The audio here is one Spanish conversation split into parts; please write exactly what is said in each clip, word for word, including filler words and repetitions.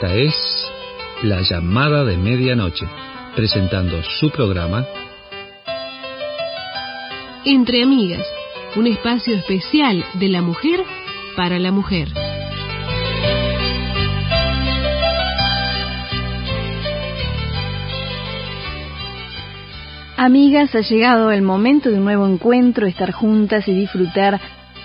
Esta es La Llamada de Medianoche, presentando su programa Entre Amigas, un espacio especial de la mujer para la mujer. Amigas, ha llegado el momento de un nuevo encuentro, estar juntas y disfrutar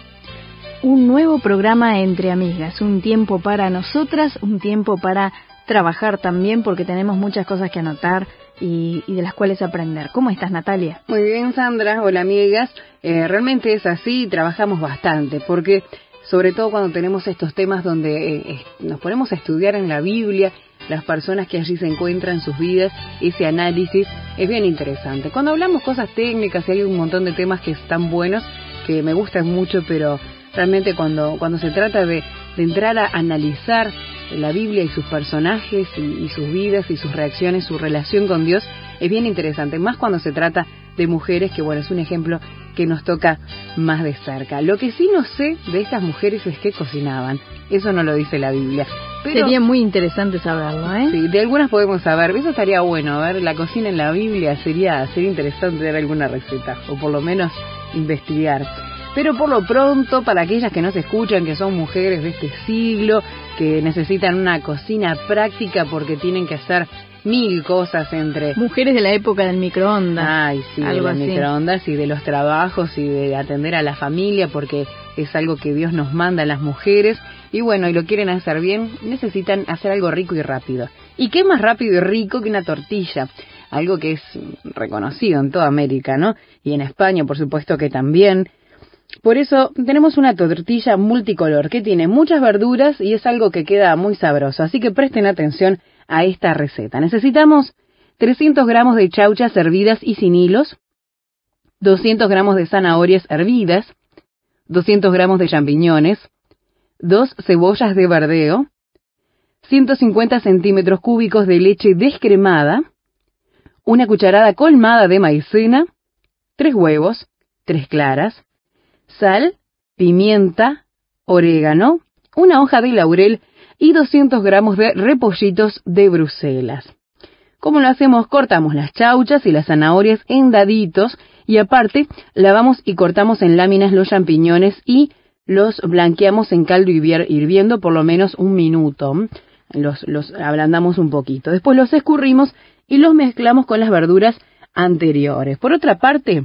un nuevo programa Entre Amigas, un tiempo para nosotras, un tiempo para trabajar también, porque tenemos muchas cosas que anotar y, y de las cuales aprender. ¿Cómo estás, Natalia? Muy bien, Sandra. Hola, amigas. Eh, realmente es así, trabajamos bastante, porque sobre todo cuando tenemos estos temas donde eh, nos ponemos a estudiar en la Biblia, las personas que allí se encuentran, sus vidas, ese análisis es bien interesante. Cuando hablamos cosas técnicas, y hay un montón de temas que están buenos, que me gustan mucho, pero realmente cuando cuando se trata de, de entrar a analizar la Biblia y sus personajes y, y sus vidas y sus reacciones, su relación con Dios, es bien interesante, más cuando se trata de mujeres, que bueno, es un ejemplo que nos toca más de cerca. Lo que sí no sé de estas mujeres es que cocinaban, eso no lo dice la Biblia. Pero sería muy interesante saberlo, ¿eh? Sí, de algunas podemos saber, eso estaría bueno, a ver, la cocina en la Biblia, sería, sería interesante ver alguna receta, o por lo menos investigar. Pero por lo pronto, para aquellas que no se escuchan, que son mujeres de este siglo, que necesitan una cocina práctica porque tienen que hacer mil cosas entre... Mujeres de la época del microondas. Ay, sí, algo de los así. microondas y de los trabajos y de atender a la familia, porque es algo que Dios nos manda a las mujeres. Y bueno, y lo quieren hacer bien, necesitan hacer algo rico y rápido. ¿Y qué más rápido y rico que una tortilla? Algo que es reconocido en toda América, ¿no? Y en España, por supuesto que también. Por eso tenemos una tortilla multicolor que tiene muchas verduras y es algo que queda muy sabroso. Así que presten atención a esta receta. Necesitamos trescientos gramos de chauchas hervidas y sin hilos, doscientos gramos de zanahorias hervidas, doscientos gramos de champiñones, dos cebollas de verdeo, ciento cincuenta centímetros cúbicos de leche descremada, una cucharada colmada de maicena, tres huevos, tres claras, sal, pimienta, orégano, una hoja de laurel y doscientos gramos de repollitos de Bruselas. ¿Cómo lo hacemos? Cortamos las chauchas y las zanahorias en daditos y aparte lavamos y cortamos en láminas los champiñones y los blanqueamos en caldo hirviendo por lo menos un minuto. Los, los ablandamos un poquito. Después los escurrimos y los mezclamos con las verduras anteriores. Por otra parte,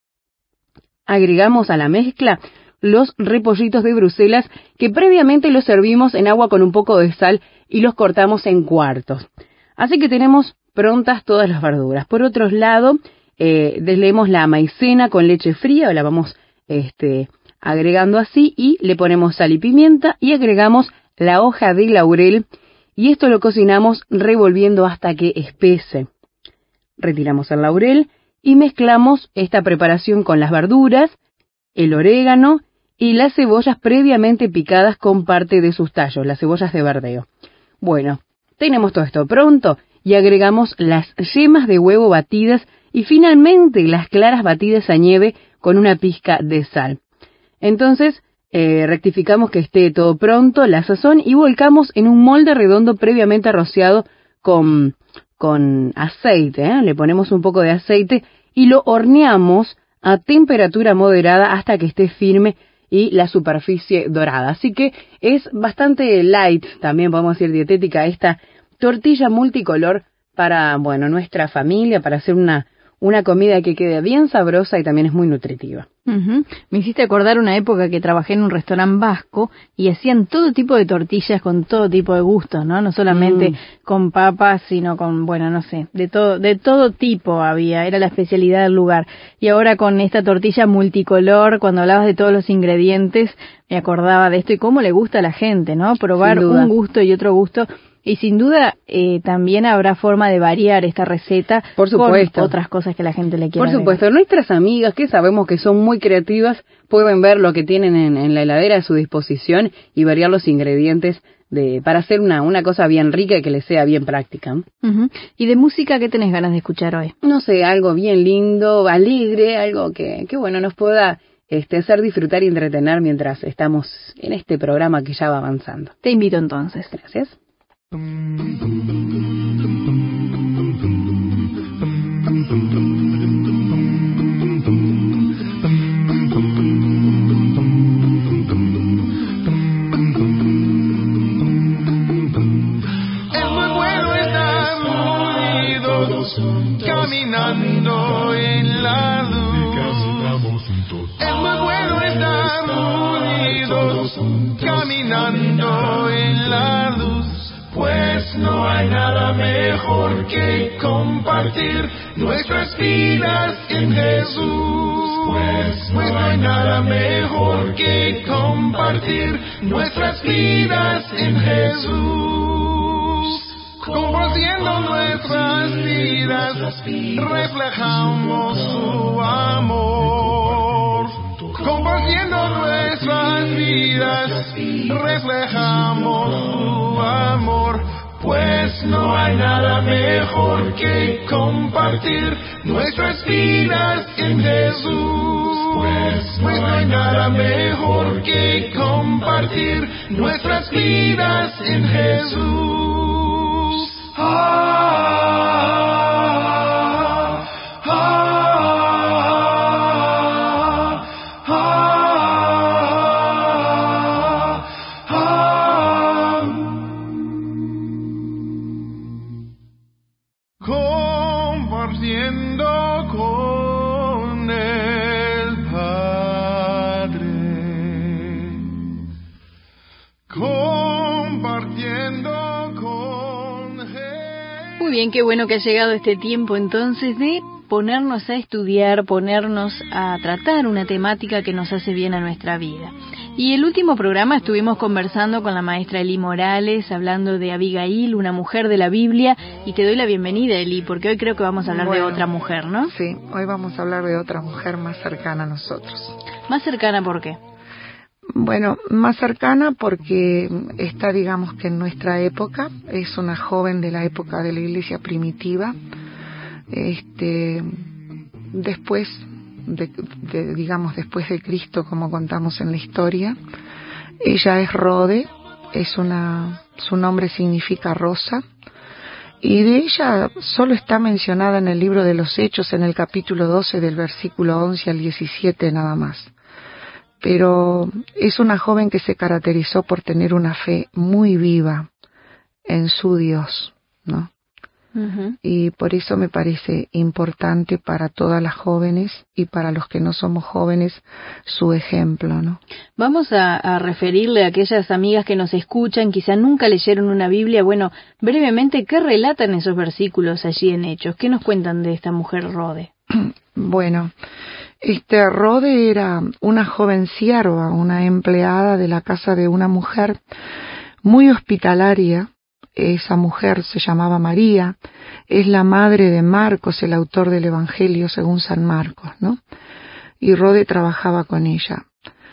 agregamos a la mezcla los repollitos de Bruselas que previamente los servimos en agua con un poco de sal y los cortamos en cuartos. Así que tenemos prontas todas las verduras. Por otro lado, eh, desleemos la maicena con leche fría, la vamos este, agregando así y le ponemos sal y pimienta y agregamos la hoja de laurel y esto lo cocinamos revolviendo hasta que espese. Retiramos el laurel y mezclamos esta preparación con las verduras, el orégano y las cebollas previamente picadas con parte de sus tallos, las cebollas de verdeo. Bueno, tenemos todo esto pronto y agregamos las yemas de huevo batidas y finalmente las claras batidas a nieve con una pizca de sal. Entonces, eh, rectificamos que esté todo pronto, la sazón y volcamos en un molde redondo previamente rociado con, con aceite, ¿eh? Le ponemos un poco de aceite y lo horneamos a temperatura moderada hasta que esté firme y la superficie dorada. Así que es bastante light, también podemos decir dietética, esta tortilla multicolor para, bueno, nuestra familia, para hacer una, una comida que quede bien sabrosa y también es muy nutritiva. Uh-huh. Me hiciste acordar una época que trabajé en un restaurante vasco y hacían todo tipo de tortillas con todo tipo de gustos, ¿no? No solamente mm. con papas, sino con, bueno, no sé, de todo, de todo tipo había, era la especialidad del lugar. Y ahora con esta tortilla multicolor, cuando hablabas de todos los ingredientes, me acordaba de esto y cómo le gusta a la gente, ¿no? Probar un gusto y otro gusto. Y sin duda eh, también habrá forma de variar esta receta por supuesto con otras cosas que la gente le quiera. Por supuesto, agregar. Nuestras amigas que sabemos que son muy creativas pueden ver lo que tienen en, en la heladera a su disposición y variar los ingredientes de para hacer una una cosa bien rica y que les sea bien práctica. Uh-huh. ¿Y de música qué tenés ganas de escuchar hoy? No sé, algo bien lindo, alegre, algo que, que bueno, nos pueda este hacer disfrutar y entretener mientras estamos en este programa que ya va avanzando. Te invito entonces. Gracias. Caminando en la luz, es muy bueno estar unidos, caminando en la luz, pues no hay nada mejor que compartir nuestras vidas en Jesús, pues no hay nada mejor que compartir nuestras vidas en Jesús. Compartiendo nuestras vidas, reflejamos su amor. Compartiendo nuestras vidas, reflejamos su amor. Pues no hay nada mejor que compartir nuestras vidas en Jesús. Pues no hay nada mejor que compartir nuestras vidas en Jesús. Ah, ah, ah, ah, ah. Compartiendo con el Padre, compartiendo con Jesús. Muy bien, qué bueno que ha llegado este tiempo entonces de ponernos a estudiar, ponernos a tratar una temática que nos hace bien a nuestra vida. Y el último programa estuvimos conversando con la maestra Eli Morales, hablando de Abigail, una mujer de la Biblia, y te doy la bienvenida, Eli, porque hoy creo que vamos a hablar bueno, de otra mujer, ¿no? Sí, hoy vamos a hablar de otra mujer más cercana a nosotros. ¿Más cercana por qué? Bueno, más cercana porque está, digamos que en nuestra época, es una joven de la época de la iglesia primitiva, este, después de, de, digamos después de Cristo, como contamos en la historia. Ella es Rode, es una, su nombre significa rosa, y de ella solo está mencionada en el libro de los Hechos, en el capítulo doce, del versículo once al diecisiete nada más. Pero es una joven que se caracterizó por tener una fe muy viva en su Dios, ¿no? Uh-huh. Y por eso me parece importante para todas las jóvenes y para los que no somos jóvenes su ejemplo, ¿no? Vamos a, a referirle a aquellas amigas que nos escuchan, quizá nunca leyeron una Biblia. Bueno, brevemente, ¿qué relatan esos versículos allí en Hechos? ¿Qué nos cuentan de esta mujer Rode? Bueno, este Rode era una joven sierva, una empleada de la casa de una mujer muy hospitalaria. Esa mujer se llamaba María, es la madre de Marcos, el autor del Evangelio según San Marcos, ¿no? Y Rode trabajaba con ella.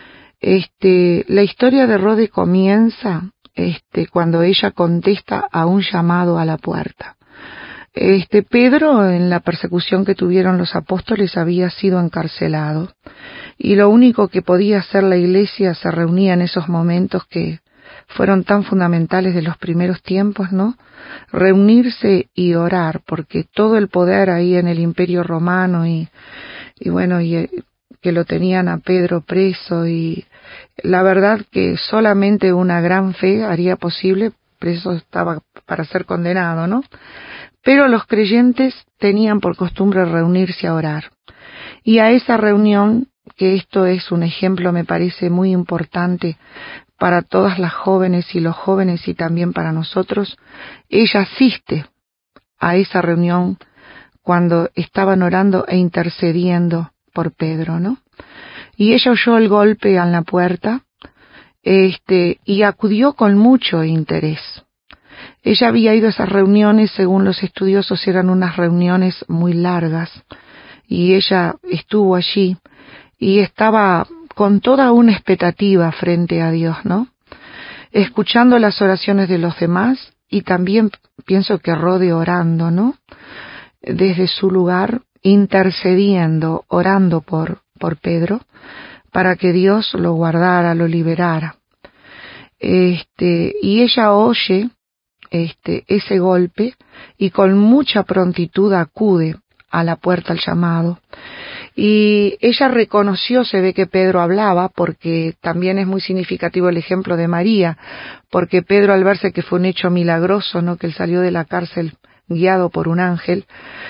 Este, la historia de Rode comienza, este, cuando ella contesta a un llamado a la puerta. Este, Pedro, en la persecución que tuvieron los apóstoles, había sido encarcelado, y lo único que podía hacer la iglesia se reunía en esos momentos que fueron tan fundamentales de los primeros tiempos, ¿no? Reunirse y orar, porque todo el poder ahí en el Imperio Romano y, y bueno, y que lo tenían a Pedro preso, y la verdad que solamente una gran fe haría posible, preso estaba para ser condenado, ¿no? Pero los creyentes tenían por costumbre reunirse a orar. Y a esa reunión, que esto es un ejemplo, me parece muy importante para todas las jóvenes y los jóvenes y también para nosotros, ella asiste a esa reunión cuando estaban orando e intercediendo por Pedro, ¿no? Y ella oyó el golpe en la puerta, este, y acudió con mucho interés. Ella había ido a esas reuniones, según los estudiosos eran unas reuniones muy largas, y ella estuvo allí y estaba con toda una expectativa frente a Dios, ¿no? Escuchando las oraciones de los demás, y también pienso que Rode orando, ¿no? Desde su lugar, intercediendo, orando por, por Pedro, para que Dios lo guardara, lo liberara. Este, y ella oye este, ese golpe y con mucha prontitud acude a la puerta al llamado. Y ella reconoció, se ve que Pedro hablaba, porque también es muy significativo el ejemplo de María, porque Pedro, al verse que fue un hecho milagroso, ¿no?, que él salió de la cárcel guiado por un ángel,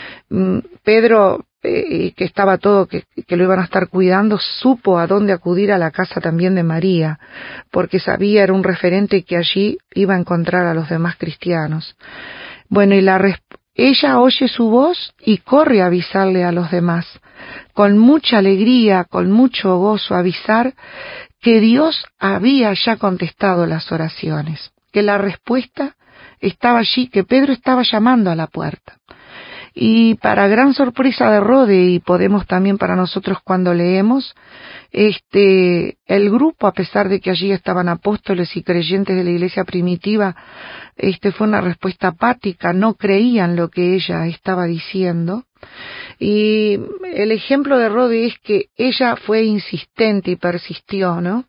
Pedro, eh, que estaba todo, que, que lo iban a estar cuidando, supo a dónde acudir, a la casa también de María, porque sabía, era un referente que allí iba a encontrar a los demás cristianos. Bueno, y la respuesta, ella oye su voz y corre a avisarle a los demás, con mucha alegría, con mucho gozo, avisar que Dios había ya contestado las oraciones, que la respuesta estaba allí, que Pedro estaba llamando a la puerta. Y para gran sorpresa de Rode, y podemos también para nosotros cuando leemos, este, el grupo, a pesar de que allí estaban apóstoles y creyentes de la iglesia primitiva, este, fue una respuesta apática, no creían lo que ella estaba diciendo. Y el ejemplo de Rode es que ella fue insistente y persistió, ¿no?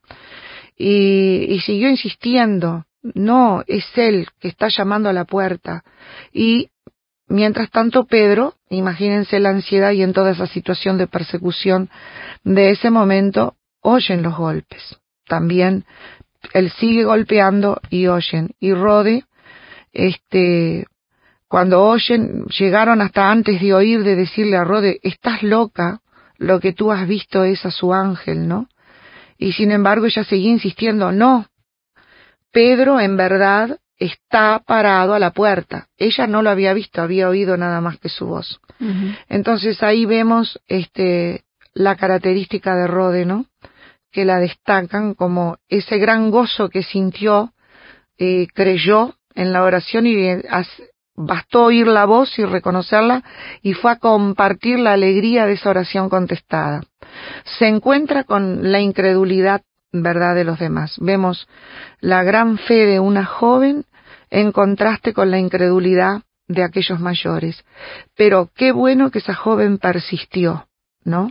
Y, y siguió insistiendo, no, es él que está llamando a la puerta. Y mientras tanto, Pedro, imagínense la ansiedad y en toda esa situación de persecución de ese momento, oyen los golpes. También él sigue golpeando y oyen. Y Rode, este, cuando oyen, llegaron hasta antes de oír de decirle a Rode, estás loca, lo que tú has visto es a su ángel, ¿no? Y sin embargo ella seguía insistiendo, no, Pedro en verdad está parado a la puerta. Ella no lo había visto, había oído nada más que su voz. Uh-huh. Entonces ahí vemos este la característica de Rode, ¿no?, que la destacan como ese gran gozo que sintió, eh, creyó en la oración y eh, bastó oír la voz y reconocerla y fue a compartir la alegría de esa oración contestada. Se encuentra con la incredulidad, ¿verdad?, de los demás. Vemos la gran fe de una joven en contraste con la incredulidad de aquellos mayores. Pero qué bueno que esa joven persistió, ¿no?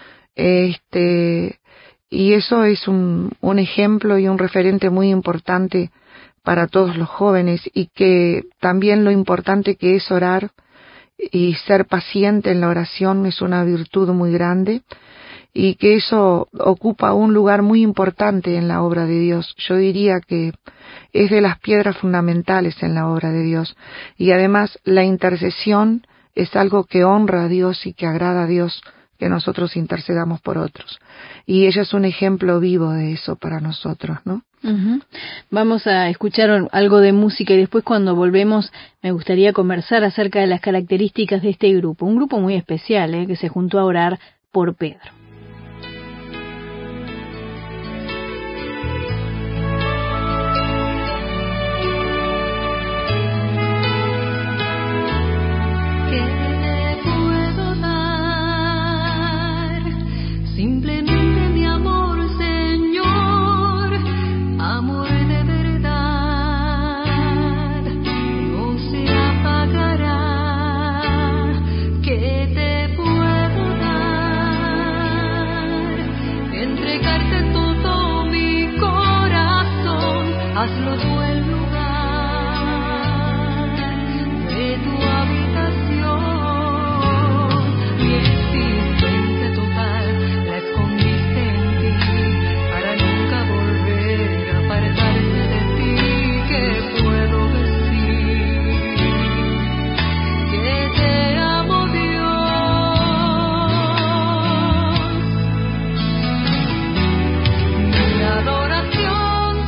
Este, y eso es un, un ejemplo y un referente muy importante para todos los jóvenes, y que también lo importante que es orar y ser paciente en la oración es una virtud muy grande, y que eso ocupa un lugar muy importante en la obra de Dios. Yo diría que es de las piedras fundamentales en la obra de Dios, y además la intercesión es algo que honra a Dios y que agrada a Dios, que nosotros intercedamos por otros. Y ella es un ejemplo vivo de eso para nosotros, ¿no? Uh-huh. Vamos a escuchar algo de música y después, cuando volvemos, me gustaría conversar acerca de las características de este grupo. Un grupo muy especial, ¿eh?, que se juntó a orar por Pedro. Hazlo tú el lugar de tu habitación, mi existencia total la escondiste en ti, para nunca volver a apartarse de ti. ¿Qué puedo decir? Que te amo, Dios. Mi adoración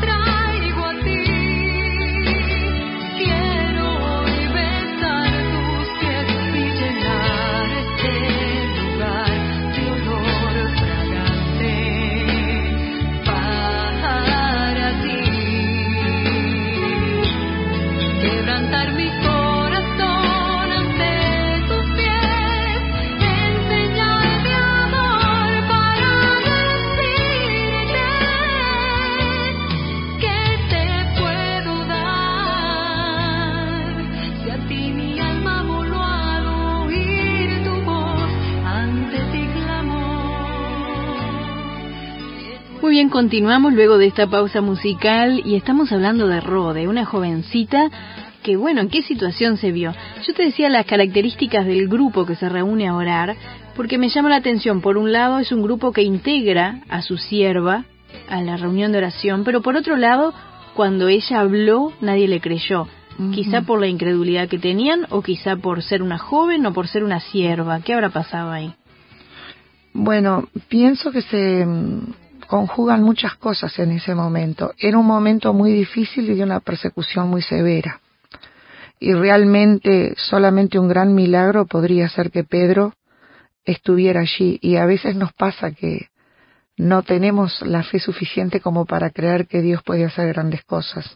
Muy bien, continuamos luego de esta pausa musical y estamos hablando de Rode, una jovencita que bueno, ¿en qué situación se vio? Yo te decía las características del grupo que se reúne a orar, porque me llama la atención. Por un lado, es un grupo que integra a su sierva a la reunión de oración, pero por otro lado, cuando ella habló, nadie le creyó. Uh-huh. Quizá por la incredulidad que tenían, o quizá por ser una joven, o por ser una sierva. ¿Qué habrá pasado ahí? Bueno, pienso que se conjugan muchas cosas en ese momento. Era un momento muy difícil y de una persecución muy severa. Y realmente solamente un gran milagro podría hacer que Pedro estuviera allí. Y a veces nos pasa que no tenemos la fe suficiente como para creer que Dios puede hacer grandes cosas.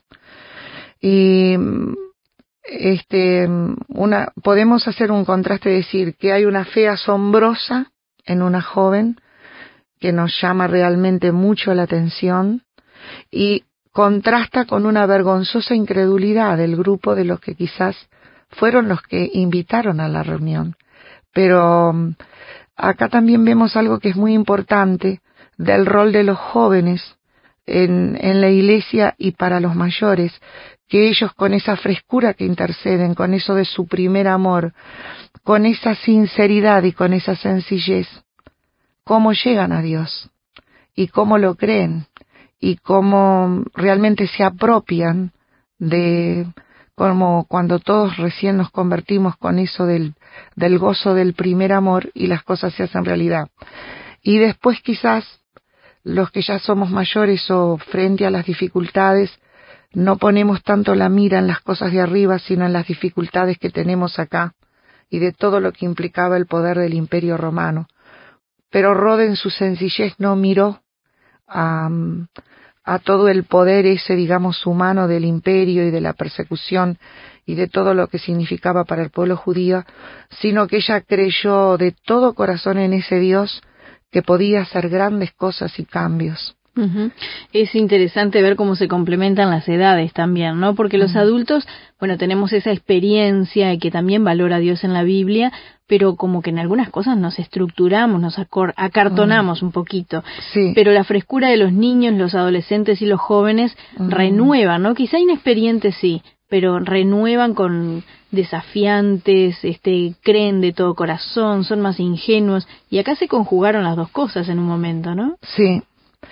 Y este, una, podemos hacer un contraste y decir que hay una fe asombrosa en una joven que nos llama realmente mucho la atención y contrasta con una vergonzosa incredulidad del grupo de los que quizás fueron los que invitaron a la reunión. Pero acá también vemos algo que es muy importante del rol de los jóvenes en, en la iglesia y para los mayores, que ellos con esa frescura que interceden, con eso de su primer amor, con esa sinceridad y con esa sencillez, cómo llegan a Dios y cómo lo creen y cómo realmente se apropian de, como cuando todos recién nos convertimos con eso del, del gozo del primer amor y las cosas se hacen realidad. Y después quizás los que ya somos mayores o frente a las dificultades no ponemos tanto la mira en las cosas de arriba, sino en las dificultades que tenemos acá y de todo lo que implicaba el poder del Imperio Romano. Pero Rode en su sencillez no miró a, a todo el poder ese, digamos, humano del imperio y de la persecución y de todo lo que significaba para el pueblo judío, sino que ella creyó de todo corazón en ese Dios que podía hacer grandes cosas y cambios. Uh-huh. Es interesante ver cómo se complementan las edades también, ¿no? Porque los uh-huh. adultos, bueno, tenemos esa experiencia y que también valora a Dios en la Biblia, pero como que en algunas cosas nos estructuramos, nos acor- acartonamos uh-huh. un poquito. Sí. Pero la frescura de los niños, los adolescentes y los jóvenes uh-huh. renuevan, ¿no? Quizá inexperientes sí, pero renuevan con desafiantes, este, creen de todo corazón, son más ingenuos, y acá se conjugaron las dos cosas en un momento, ¿no? Sí.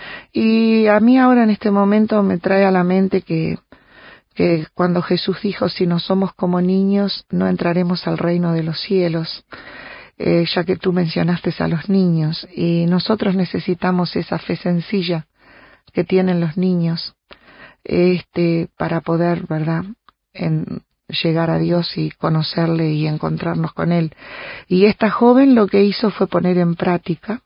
Y a mí ahora en este momento me trae a la mente que, que cuando Jesús dijo, si no somos como niños, no entraremos al reino de los cielos, eh, ya que tú mencionaste a los niños, y nosotros necesitamos esa fe sencilla que tienen los niños, este, para poder, ¿verdad?, en llegar a Dios y conocerle y encontrarnos con Él. Y esta joven lo que hizo fue poner en práctica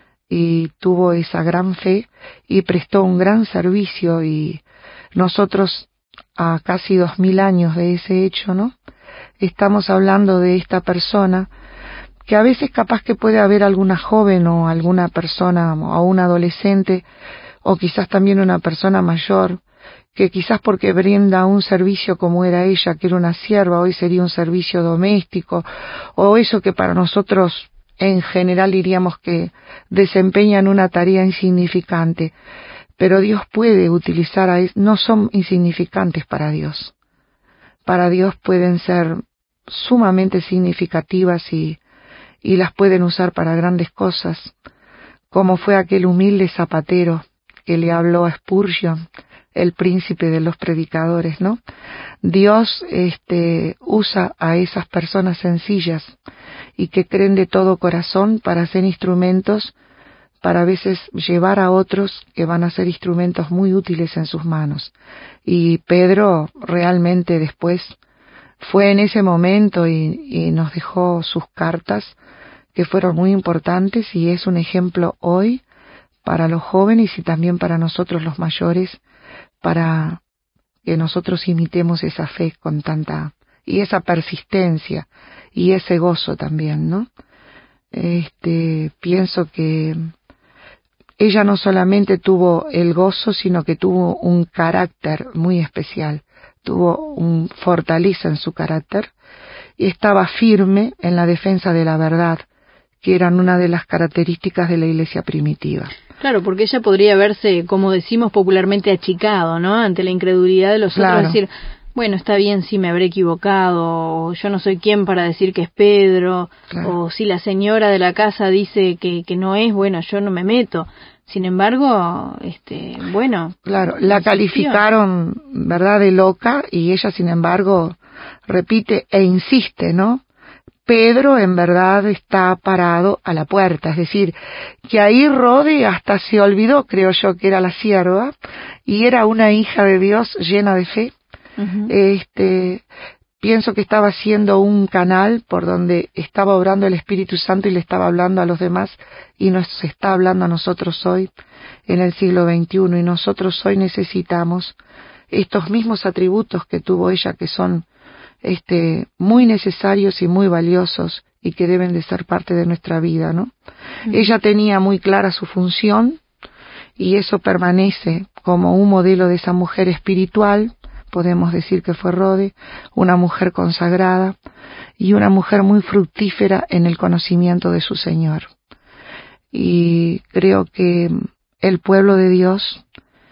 y tuvo esa gran fe y prestó un gran servicio, y nosotros a casi dos mil años de ese hecho, ¿no?, estamos hablando de esta persona que a veces capaz que puede haber alguna joven o alguna persona o un adolescente o quizás también una persona mayor que quizás porque brinda un servicio como era ella, que era una sierva, hoy sería un servicio doméstico, o eso que para nosotros en general diríamos que desempeñan una tarea insignificante, pero Dios puede utilizar a ellos, no son insignificantes para Dios. Para Dios pueden ser sumamente significativas y, y las pueden usar para grandes cosas, como fue aquel humilde zapatero que le habló a Spurgeon, el príncipe de los predicadores, ¿no? Dios este, usa a esas personas sencillas y que creen de todo corazón para ser instrumentos, para a veces llevar a otros que van a ser instrumentos muy útiles en sus manos. Y Pedro realmente después fue en ese momento y, y nos dejó sus cartas que fueron muy importantes, y es un ejemplo hoy para los jóvenes y también para nosotros los mayores, para que nosotros imitemos esa fe con tanta, y esa persistencia, y ese gozo también, ¿no? Este, pienso que ella no solamente tuvo el gozo, sino que tuvo un carácter muy especial, tuvo un fortaleza en su carácter, y estaba firme en la defensa de la verdad, que eran una de las características de la iglesia primitiva. Claro, porque ella podría verse, como decimos popularmente, achicado, ¿no?, ante la incredulidad de los claro. otros, decir, bueno, está bien, sí me habré equivocado, o yo no soy quien para decir que es Pedro, Claro. o si la señora de la casa dice que, que no es, bueno, yo no me meto. Sin embargo, este, bueno. Claro, la insistió. calificaron, ¿verdad?, de loca, y ella, sin embargo, repite e insiste, ¿no? Pedro en verdad está parado a la puerta, es decir, que ahí Rode hasta se olvidó, creo yo, que era la sierva, y era una hija de Dios llena de fe. Ujú. Este, pienso que estaba siendo un canal por donde estaba obrando el Espíritu Santo y le estaba hablando a los demás, y nos está hablando a nosotros hoy en el siglo veintiuno, y nosotros hoy necesitamos estos mismos atributos que tuvo ella, que son este muy necesarios y muy valiosos y que deben de ser parte de nuestra vida, ¿no? Mm. Ella tenía muy clara su función, y eso permanece como un modelo de esa mujer espiritual. Podemos decir que fue Rode, una mujer consagrada y una mujer muy fructífera en el conocimiento de su Señor. Y creo que el pueblo de Dios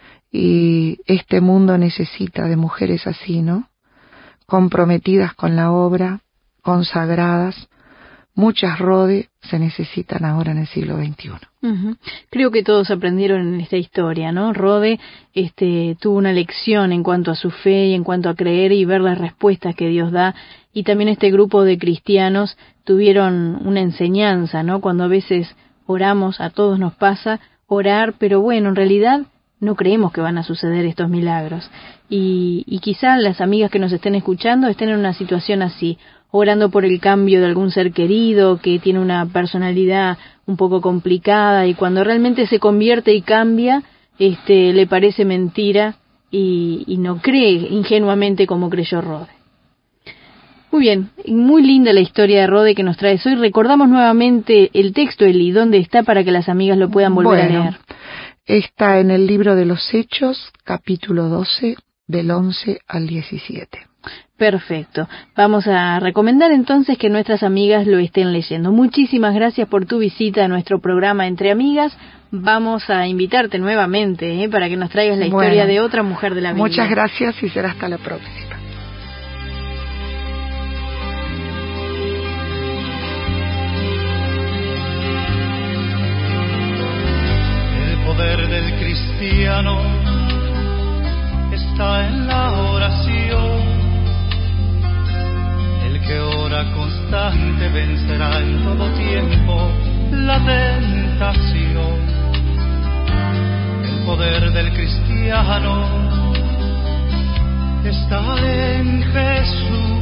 y este mundo necesita de mujeres así, ¿no? Comprometidas con la obra, consagradas. Muchas Rode se necesitan ahora en el siglo veintiuno. Ujú. Creo que todos aprendieron en esta historia, ¿no? Rode este, tuvo una lección en cuanto a su fe y en cuanto a creer y ver las respuestas que Dios da, y también este grupo de cristianos tuvieron una enseñanza, ¿no? Cuando a veces oramos, a todos nos pasa orar, pero bueno, en realidad no creemos que van a suceder estos milagros. Y, y quizá las amigas que nos estén escuchando estén en una situación así, orando por el cambio de algún ser querido que tiene una personalidad un poco complicada, y cuando realmente se convierte y cambia, este, le parece mentira y, y no cree ingenuamente como creyó Rode. Muy bien, muy linda la historia de Rode que nos traes hoy. Recordamos nuevamente el texto, Eli, ¿dónde está para que las amigas lo puedan volver Bueno, a leer? Está en el libro de los Hechos, capítulo doce, del once al diecisiete. Perfecto. Vamos a recomendar entonces que nuestras amigas lo estén leyendo. Muchísimas gracias por tu visita a nuestro programa Entre Amigas. Vamos a invitarte nuevamente ¿eh? para que nos traigas la Bueno, historia de otra mujer de la Biblia. Muchas gracias y será hasta la próxima. El poder del cristiano está en la oración. El que ora constante vencerá en todo tiempo la tentación. El poder del cristiano está en Jesús.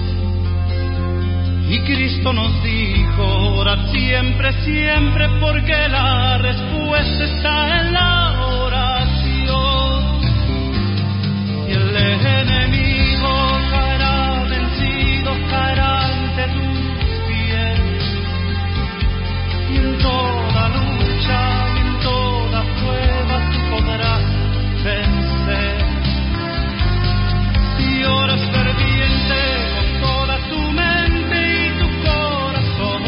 Y Cristo nos dijo, orad siempre, siempre, porque la respuesta está en la oración. Y el enemigo caerá vencido, caerá ante tus pies. Y en toda lucha y en toda prueba tú podrás vencer. Si oras ferviente con toda tu mente y tu corazón,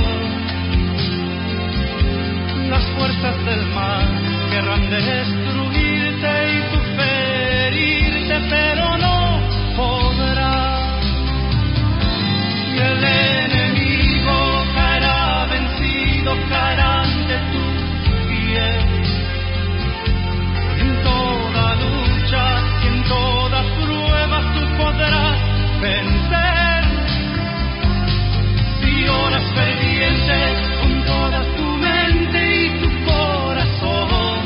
las fuerzas del mal querrán destruirte y tu ferirte, pero no podrás. Y el enemigo caerá vencido, caerá ante tus pies. En toda lucha y en toda prueba tú podrás vencer. Si oras ferviente con toda tu mente y tu corazón,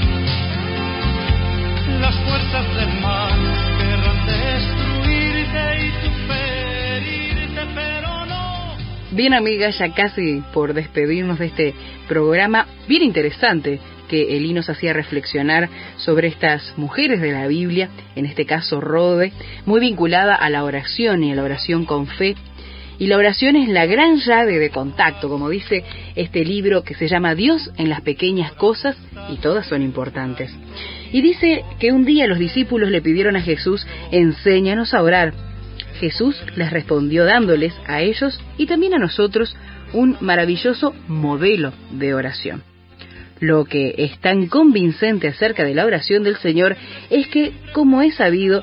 las fuerzas del mal querrán destruirte y tu ferirte, pero no. Bien, amigas, ya casi por despedirnos de este programa bien interesante que Eli nos hacía reflexionar sobre estas mujeres de la Biblia, en este caso Rode, muy vinculada a la oración y a la oración con fe. Y la oración es la gran llave de contacto, como dice este libro que se llama Dios en las pequeñas cosas, y todas son importantes. Y dice que un día los discípulos le pidieron a Jesús, enséñanos a orar. Jesús les respondió dándoles a ellos y también a nosotros un maravilloso modelo de oración. Lo que es tan convincente acerca de la oración del Señor es que, como es sabido,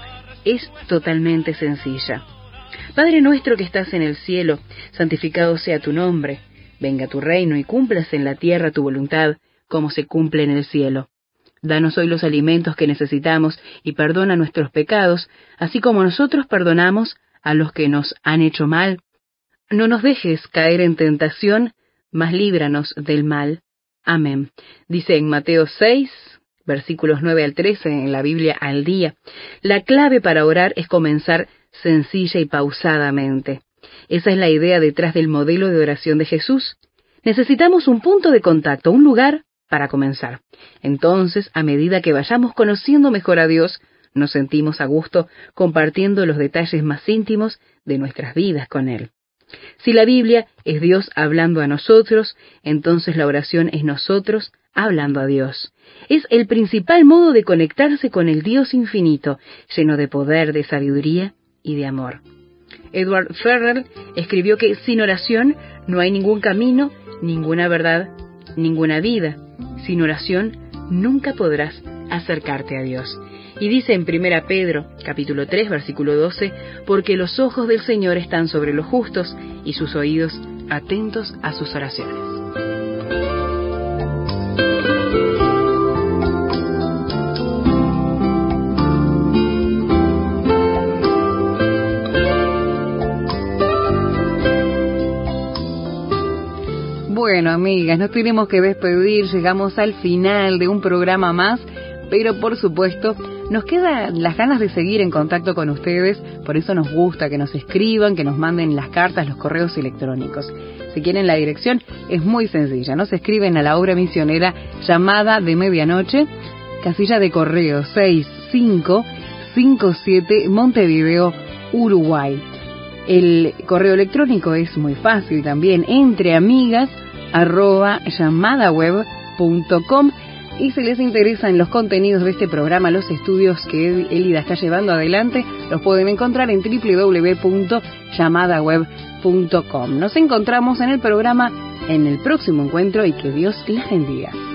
es totalmente sencilla. Padre nuestro que estás en el cielo, santificado sea tu nombre. Venga tu reino y cúmplase en la tierra tu voluntad, como se cumple en el cielo. Danos hoy los alimentos que necesitamos y perdona nuestros pecados, así como nosotros perdonamos a los que nos han hecho mal. No nos dejes caer en tentación, mas líbranos del mal. Amén. Dice en Mateo seis, versículos nueve al trece, en la Biblia al día. La clave para orar es comenzar sencilla y pausadamente. Esa es la idea detrás del modelo de oración de Jesús. Necesitamos un punto de contacto, un lugar para comenzar. Entonces, a medida que vayamos conociendo mejor a Dios, nos sentimos a gusto compartiendo los detalles más íntimos de nuestras vidas con Él. Si la Biblia es Dios hablando a nosotros, entonces la oración es nosotros hablando a Dios. Es el principal modo de conectarse con el Dios infinito, lleno de poder, de sabiduría y de amor. Edward Ferrell escribió que sin oración no hay ningún camino, ninguna verdad, ninguna vida. Sin oración nunca podrás acercarte a Dios. Y dice en Primera Pedro, capítulo tres, versículo doce, porque los ojos del Señor están sobre los justos y sus oídos atentos a sus oraciones. Bueno, amigas, nos tenemos que despedir, llegamos al final de un programa más, pero por supuesto nos quedan las ganas de seguir en contacto con ustedes, por eso nos gusta que nos escriban, que nos manden las cartas, los correos electrónicos. Si quieren la dirección es muy sencilla, nos escriben a la obra misionera Llamada de Medianoche, casilla de correo seis cinco cinco siete, Montevideo, Uruguay. El correo electrónico es muy fácil también, entreamigas arroba llamadaweb punto com. Y si les interesan los contenidos de este programa, los estudios que Elida está llevando adelante, los pueden encontrar en doble u doble u doble u punto llamadaweb punto com. Nos encontramos en el programa en el próximo encuentro y que Dios les bendiga.